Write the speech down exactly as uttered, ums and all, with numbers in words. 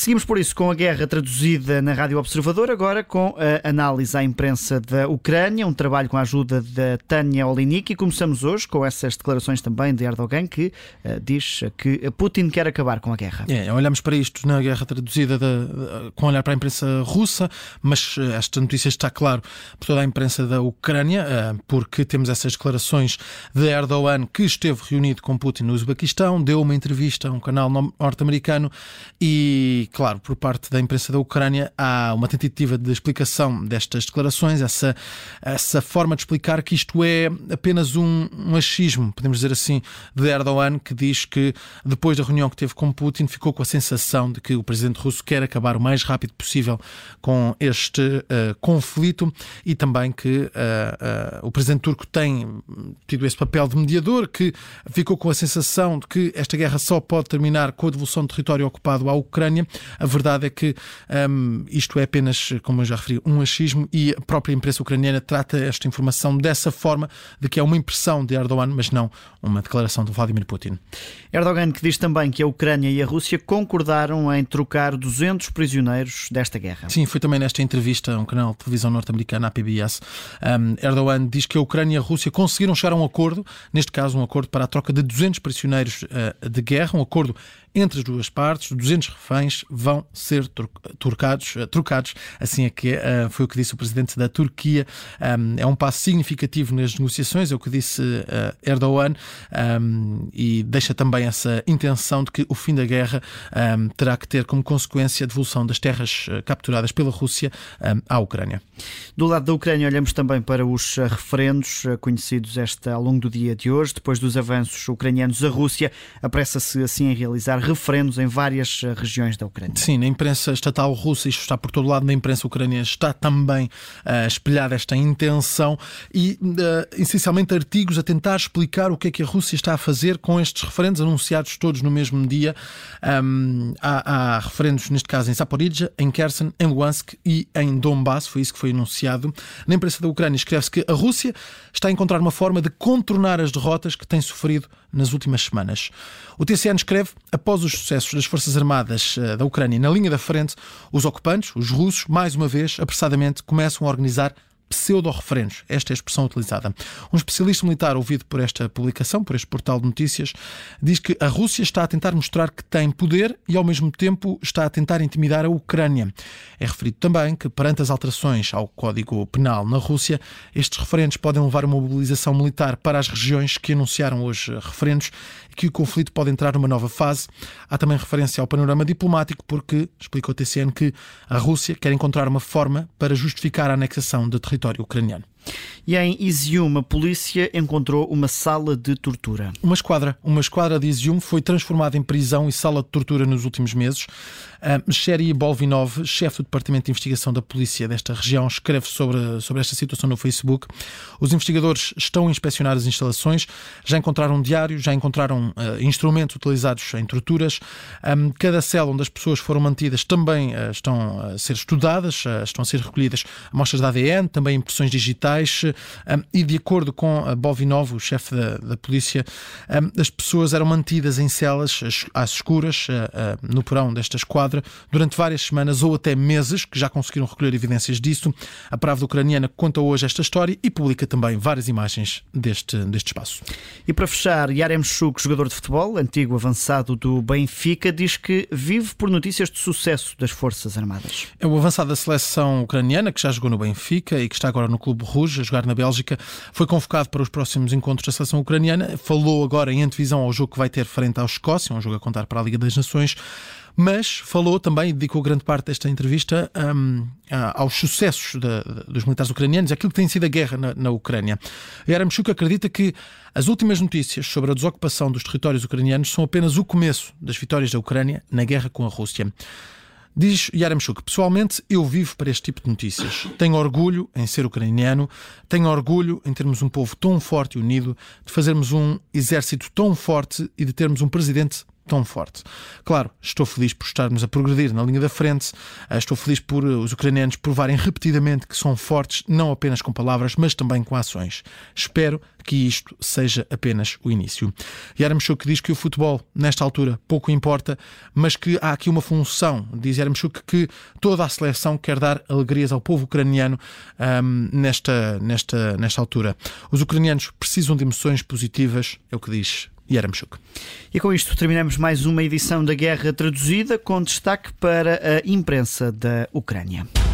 Seguimos por isso com a guerra traduzida na Rádio Observador, agora com a análise à imprensa da Ucrânia, um trabalho com a ajuda da Tânia Olinik, e começamos hoje com essas declarações também de Erdogan, que uh, diz que Putin quer acabar com a guerra. É, olhamos para isto na guerra traduzida de, de, com olhar para a imprensa russa, mas esta notícia está claro por toda a imprensa da Ucrânia, uh, porque temos essas declarações de Erdogan, que esteve reunido com Putin no Uzbequistão, deu uma entrevista a um canal norte-americano e, claro, por parte da imprensa da Ucrânia há uma tentativa de explicação destas declarações, essa, essa forma de explicar que isto é apenas um, um achismo, podemos dizer assim, de Erdogan, que diz que depois da reunião que teve com Putin ficou com a sensação de que o presidente russo quer acabar o mais rápido possível com este uh, conflito e também que uh, uh, o presidente turco tem tido esse papel de mediador, que ficou com a sensação de que esta guerra só pode terminar com a devolução de território ocupado à Ucrânia. A verdade é que um, isto é apenas, como eu já referi, um achismo, e a própria imprensa ucraniana trata esta informação dessa forma, de que é uma impressão de Erdogan, mas não uma declaração de Vladimir Putin. Erdogan, que diz também que a Ucrânia e a Rússia concordaram em trocar duzentos prisioneiros desta guerra. Sim, foi também nesta entrevista a um canal de televisão norte-americano, a P B S. Um, Erdogan diz que a Ucrânia e a Rússia conseguiram chegar a um acordo, neste caso um acordo para a troca de duzentos prisioneiros uh, de guerra, um acordo entre as duas partes. duzentos reféns vão ser trocados, trocados, assim é que uh, foi o que disse o presidente da Turquia. Um, é um passo significativo nas negociações, é o que disse uh, Erdogan, um, e deixa também essa intenção de que o fim da guerra um, terá que ter como consequência a devolução das terras uh, capturadas pela Rússia um, à Ucrânia. Do lado da Ucrânia olhamos também para os uh, referendos uh, conhecidos esta, ao longo do dia de hoje. Depois dos avanços ucranianos, a Rússia apressa-se assim em realizar referendos em várias regiões da Ucrânia. Sim, na imprensa estatal russa, isto está por todo lado, na imprensa ucraniana está também uh, espelhada esta intenção e, uh, essencialmente, artigos a tentar explicar o que é que a Rússia está a fazer com estes referendos anunciados todos no mesmo dia. Um, há, há referendos, neste caso, em Zaporizhzhia, em Kherson, em Luhansk e em Donbass, foi isso que foi anunciado. Na imprensa da Ucrânia escreve-se que a Rússia está a encontrar uma forma de contornar as derrotas que tem sofrido nas últimas semanas. O T C N escreve: após os sucessos das Forças Armadas da Ucrânia na linha da frente, os ocupantes, os russos, mais uma vez, apressadamente, começam a organizar pseudo-referendos. Esta é a expressão utilizada. Um especialista militar ouvido por esta publicação, por este portal de notícias, diz que a Rússia está a tentar mostrar que tem poder e, ao mesmo tempo, está a tentar intimidar a Ucrânia. É referido também que, perante as alterações ao Código Penal na Rússia, estes referendos podem levar a uma mobilização militar para as regiões que anunciaram hoje referendos e que o conflito pode entrar numa nova fase. Há também referência ao panorama diplomático, porque, explica o T C N, que a Rússia quer encontrar uma forma para justificar a anexação de território ucraniano. E em Izium, a polícia encontrou uma sala de tortura. Uma esquadra, uma esquadra de Izium foi transformada em prisão e sala de tortura nos últimos meses. Uh, Sheri Bolvinov, chefe do Departamento de Investigação da Polícia desta região, escreve sobre, sobre esta situação no Facebook. Os investigadores estão a inspecionar as instalações, já encontraram um diário, já encontraram uh, instrumentos utilizados em torturas. Um, cada cela onde as pessoas foram mantidas também uh, estão a ser estudadas, uh, estão a ser recolhidas amostras de A D N, também impressões digitais. Um, e de acordo com a Bolvinov, o chefe da, da polícia, um, as pessoas eram mantidas em celas às escuras, uh, uh, no porão desta esquadra, durante várias semanas ou até meses, que já conseguiram recolher evidências disso. A Pravda ucraniana conta hoje esta história e publica também várias imagens deste, deste espaço. E para fechar, Yaremchuk, jogador de futebol, antigo avançado do Benfica, diz que vive por notícias de sucesso das Forças Armadas. É o avançado da seleção ucraniana, que já jogou no Benfica e que está agora no Clube Rouge, a jogar na Bélgica, foi convocado para os próximos encontros da seleção ucraniana. Falou agora em antevisão ao jogo que vai ter frente à Escócia, um jogo a contar para a Liga das Nações, mas falou também, dedicou grande parte desta entrevista um, aos sucessos de, de, dos militares ucranianos, aquilo que tem sido a guerra na, na Ucrânia. Yaremchuk acredita que as últimas notícias sobre a desocupação dos territórios ucranianos são apenas o começo das vitórias da Ucrânia na guerra com a Rússia. Diz Yaremchuk: pessoalmente, eu vivo para este tipo de notícias. Tenho orgulho em ser ucraniano, tenho orgulho em termos um povo tão forte e unido, de fazermos um exército tão forte e de termos um presidente tão forte. Claro, estou feliz por estarmos a progredir na linha da frente, estou feliz por os ucranianos provarem repetidamente que são fortes, não apenas com palavras, mas também com ações. Espero que isto seja apenas o início. Yaremchuk diz que o futebol, nesta altura, pouco importa, mas que há aqui uma função, diz Yaremchuk, que toda a seleção quer dar alegrias ao povo ucraniano um, nesta, nesta, nesta altura. Os ucranianos precisam de emoções positivas, é o que diz Yaremchuk. E com isto terminamos mais uma edição da Guerra Traduzida, com destaque para a imprensa da Ucrânia.